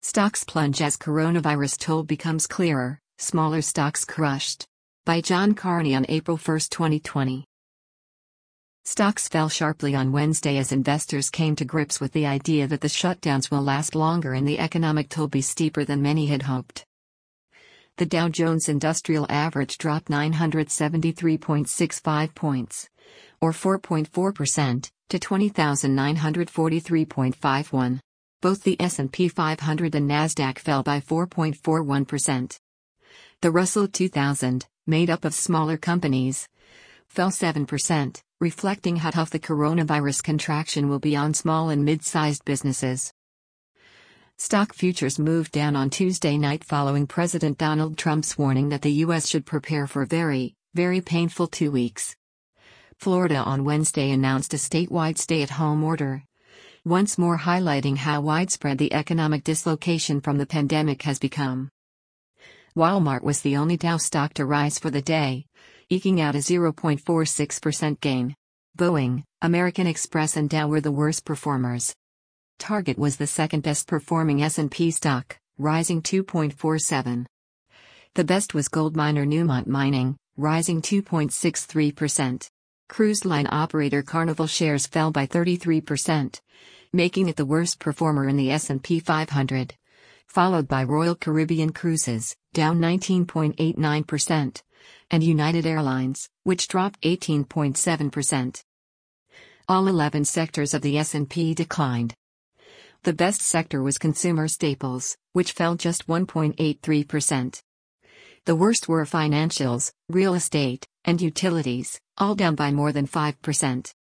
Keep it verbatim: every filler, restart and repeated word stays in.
Stocks plunge as coronavirus toll becomes clearer, smaller stocks crushed. By John Carney on April first, twenty twenty. Stocks fell sharply on Wednesday as investors came to grips with the idea that the shutdowns will last longer and the economic toll be steeper than many had hoped. The Dow Jones Industrial Average dropped nine hundred seventy-three point six five points, or four point four percent, to twenty thousand nine hundred forty-three point five one. Both the S and P five hundred and Nasdaq fell by four point four one percent. The Russell two thousand, made up of smaller companies, fell seven percent, reflecting how tough the coronavirus contraction will be on small and mid-sized businesses. Stock futures moved down on Tuesday night following President Donald Trump's warning that the U S should prepare for very, very painful two weeks. Florida on Wednesday announced a statewide stay-at-home order, once more highlighting how widespread the economic dislocation from the pandemic has become. Walmart was the only Dow stock to rise for the day, eking out a zero point four six percent gain. Boeing, American Express and Dow were the worst performers. Target was the second best performing S and P stock, rising two point four seven. The best was gold miner Newmont Mining, rising two point six three percent. Cruise line operator Carnival shares fell by thirty-three percent, making it the worst performer in the S and P five hundred, followed by Royal Caribbean Cruises, down nineteen point eight nine percent, and United Airlines, which dropped eighteen point seven percent. All eleven sectors of the S and P declined. The best sector was consumer staples, which fell just one point eight three percent. The worst were financials, real estate, and utilities, all down by more than five percent.